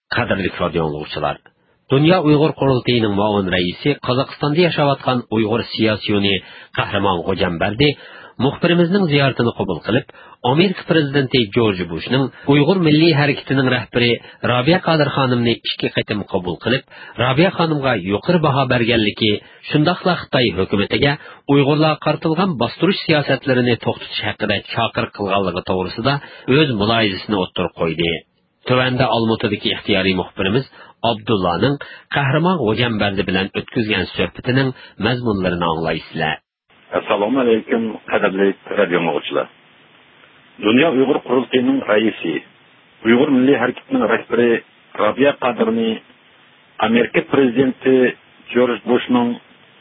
Qadrli radio anglaguvchilar, Dünya Uyg'ur qurultayining muavin raisi Qozog'istonda yashayotgan Uyg'ur siyosiyoni Qahramon Xo'jambardi muxbirimizning ziyoratini qabul qilib, Amerika prezidenti Jorj Bushning Uyg'ur milliy harakatining rahbari Robiya Qodir xonimni ikki qatim qabul qilib, Robiya xonimga yuqori baho berganligi, shundaqla Xitoy hukumatiga Uyg'urlarga qartilgan bostirish siyosatlarini to'xtatish haqida chaqir qilganligi to'g'risida o'z mulohazasini o'ttirib qo'ydi. Tövəndə Almutadakı ixtiyari muxbirimiz Abdullah'ның Qahramon Xo'jambardi bilan o'tkazgan suhbatining mazmunlarini anglaysizlar. Assalomu alaykum, qadrli radio muxbirlar. Dünya Uyg'ur qurultayining raisi, Uyg'ur milliy harakatining rahbari Robiya Qodirni Amerika prezidenti Jorj Bushning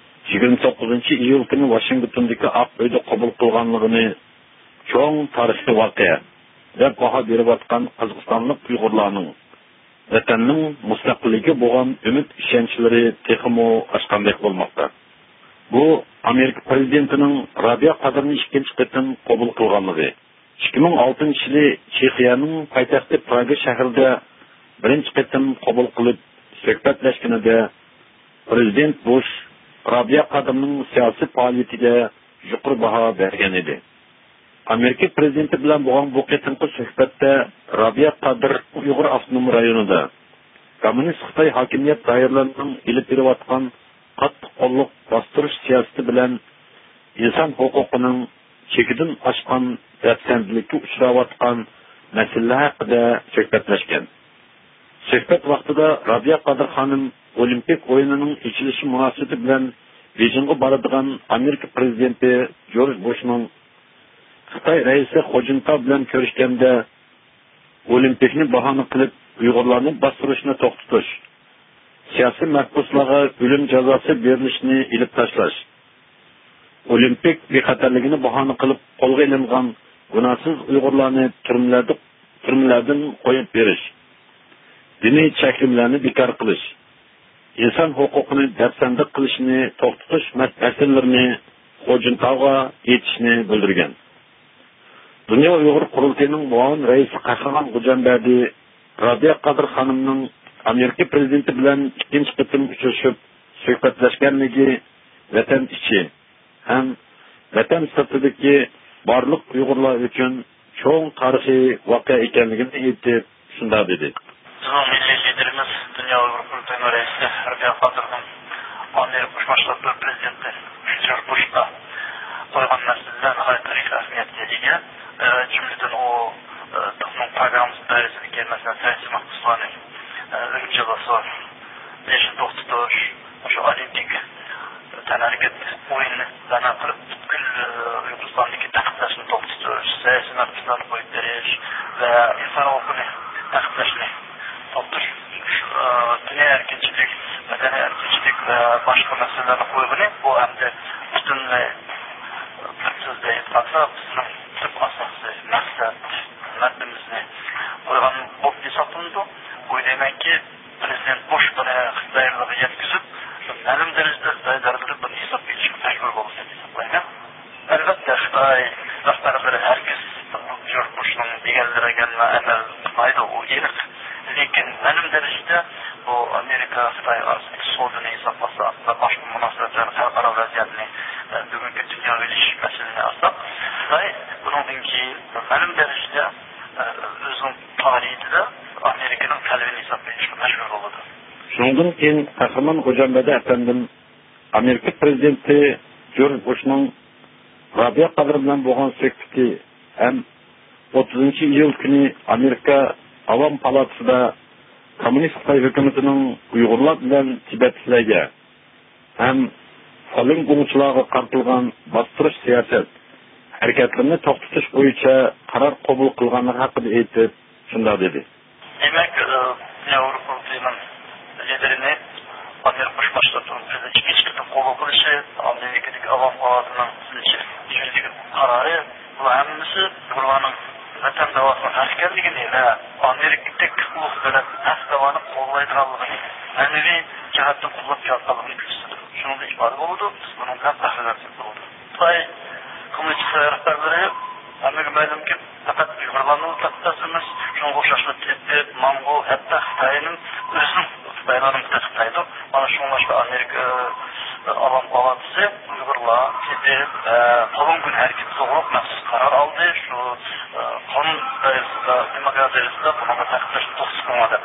29-iyul kuni Washingtondagi Oq uyda qabul qilganligini cho'ng tarixiy voqea deb baho berayotgan Qozog'istonlik Uyg'urlarning vatanning mustaqilligi bo'lgan umid ishonchlari texmo oshqandek bo'lmoqda. Bu Amerika prezidentining Robiya Qodirni ikkinchi qatim qabul qilganligi. 2006-yili Chexiyaning poytaxti Praga shahrida birinchi qatim qabul qilib suhbatlashganida prezident Bush Robiya Qodirning siyosiy faoliyatiga yuqori baho bergan edi. Amerika prezidenti bilan bo'lgan bu qatimqi suhbatda Robiya Qodir Uyg'ur avtonom rayonida kommunist Xitoy hokimiyat doiralarining ilib berayotgan qattiq qo'lliq bostirish siyosati bilan inson huquqining chekidan oshgan dafsandlikka uchrayotgan masalalar haqida suhbatlashgan. Suhbat vaqtida Robiya Qodir xonim Olimpik o'yinining ochilishi munosabati bilan Beijingga boradigan Amerika prezidenti Jorj Bushning Xitoy raisi Xo'jintao bilan ko'rishganda Olimpikni bahona qilib Uyg'urlarni bostirishni to'xtatish, siyosiy mahbuslarga o'lim jazosi berilishini ilib tashlash, Olimpik bexatarligini bahona qilib qo'lga ilingan gunohsiz Uyg'urlarni turmalardan qo'yib berish, diniy cheklovlarni bekor qilish, inson huquqini dafsandiq qilishni to'xtatish masalalarini Xo'jintaoga yetishni bildirgan. Dünya Uyg'ur qurultayining muavin raisi Qahramon Xo'jambardi Robiya Qodir xonimning Amerika prezidenti bilan ikkinchi qatim uchrashib suhbatlashganligi vatan ichi ham vatan sirtidagi barliq Uyg'urlar uchun cho'ng tarixiy voqea ekanligini aytib shunday dedi. Bizning milliy liderimiz Dünya Uyg'ur qurultayining raisi Robiya Qodirning Amerika Qo'shma Shtatlar prezidenti Jorj Bushga qo'ygan masalalar nihoyat ahamiyatga ega. Cümleden o toplum programımız dairesindeki mesela siyasi mahpuslarının ölüm cezası var. Leşin toxtutuş, şu olimpik hareket oyunu bana kırıp bütün Uyguristan'daki takipleşini toxtutuş, siyasi mahpuslarını koyup veriş ve insan hukukunu takipleşini toxtutuş. Dünya erkencilik, medeni erkencilik ve başka meselelerini koyduğunu bu hem de bütün sözde etkansa bizim tüp asası, maksat, maddemizni koygan bu hesaplandı. Bu demek ki Prezident Bush bana Xitoylarga yetkizib, ma'lum darajada Xitoylarga bir hesap berishga majbur bo'lsa deb hisoblayman. Albatta Xitoy rahbarlari hargiz Jorj Bushning deganlariga amal qilmaydi, u aniq. Lekin ma'lum darajada bu Amerika Xitoy orasidagi savdoni hisoblasa va boshqa munosabatlar xalqaro vaziyatni bugungi dunyoviy masalani olsak, Xitoy bundan keyin ma'lum darajada o'zining tarixida Amerikaning talabini hisoblashga majbur bo'ladi. Shundan keyin Qahramon Xo'jambardi afandim Amerika prezidenti Jorj Bushning Robiya Qodir bilan bo'lgan suhbati ham 30-iyul kuni Amerika Avam palatasida kommunist Xitoy hukumatining Uyg'urlar bilan Tibetliklarga ham Falun Gongchilarga qartilgan bostirish siyosat harakatlarini to'xtatish bo'yicha qaror qabul qilganligi haqida aytib shunday dedi. Demak, Yevropaning liderini Amerika Qo'shma Shtatlar prezidenti ikkinchi qatim qabul qilishi, Amerikadagi Avam palatining yuridik qarori bu hammasi Qur'onning vatan davosini haqiqatligini va Amerikadagi huquqlarni aslavani qo'llaydiganligini ma'naviy jihatdan qo'llab kelayotganligini ko'rsatadi. Shunga ifoda bo'ladi, biz bundan faxrlansak bo'ladi. Xitoy kommunist rahbarlari Amerika ma'lumki faqat Uyg'urlarning taqdasimiz, shunga o'xshashli Tibet, Mongol, hatta Xitoyning o'zining Xitoylarning Xitoydir. Mana shunlashqa Amerika alam palatisi Uyg'urlar ketib, qonun gün hərəkət soğuruq məxsus qarar aldı. Şu qanun dairəsində, demokrat dairəsində buna təqdiləşib toxsuzlanmadı.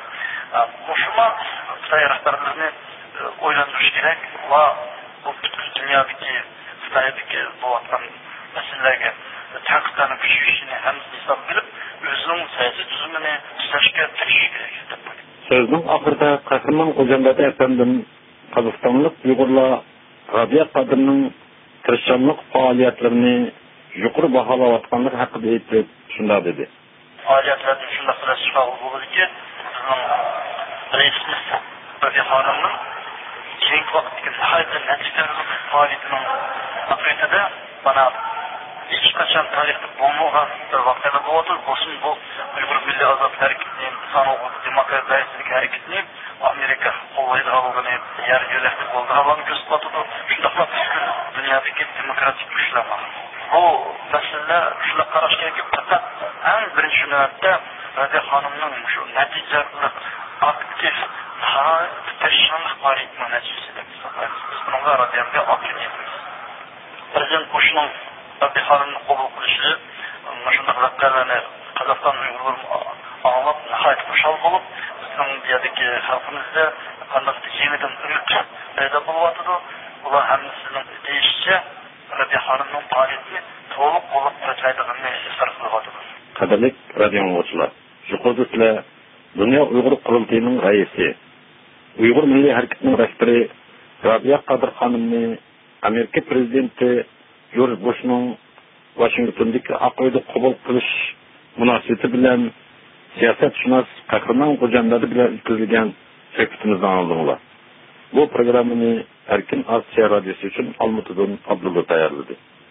Boşuma Xitoy rəhbərlərini oylandırış gerek. Ular bu bütün dünyadaki, Xitoydaki bu atlan məsələlərə təqdilərini pişirişini həmisi hesab bilib, özünün siyasi tüzümünü tüzəşkə təkişir gerek. Sözün ahırda Qəhrəman Qojanbərdi əfəndim Qazaxstanlıq Uyğurlar Rabia Qadirning tirishchanlik faoliyatlarini yuqori baholayotganligi haqida aytib shunday dedi. Faoliyatlarni shunday qilish bo'ldiki, bizning raisimiz Rabia xonimning keyingi vaqtdagi nihoyatda natijalarni faoliyatining aqidida mana hech qachon tarixda bo'lmagan bir voqea bo'ldi. Bo'lsin bu Uyg'ur milliy ozodlik harakatining sanoq demokratik harakatini Amerika qo'llaydiganligini, yer yo'lakda bo'lganligini ko'rsatadi. Shunday dunyodagi demokratik kuchlar bor. Bu masalalar shunday qarash kerak, faqat eng birinchi navbatda Rabia xonimning shu natijalarni aktiv tirishchanlik faoliyatining natijasida hisoblaymiz. Biz bunga Rabiyaga aktivimiz. Prezident Bushning Rabia xonimni qabul qilishi, shunday voqealarni Qozog'iston Uyg'ur anglab nihoyat xushal bo'lib, bizning yerdagi xalqimizda qanday yenidan umid paydo bo'lyotdi. Ular hammasining deyishicha Rabia xonimning faoliyatini to'liq qo'llab quvvatlaydiganini israr qilyapti. Qadrli radio dinləyicilər, yuqorida sizlər Dünya Uyğur Qurultayının rəisi, Uyğur Milli Hərəkətinin rəhbəri Rabia Qadir xanımni Amerika prezidenti George Bush'ның Washingtondagi aqoida qabul qilish munosabati bilan siyosatshunos Qəhrəman Qojanbərdi bilan o'tkazilgan suhbatimizni angladinglar. Bu programmani Erkin Asiya radiosi uchun Olmaotadan Abdulla tayyorladi.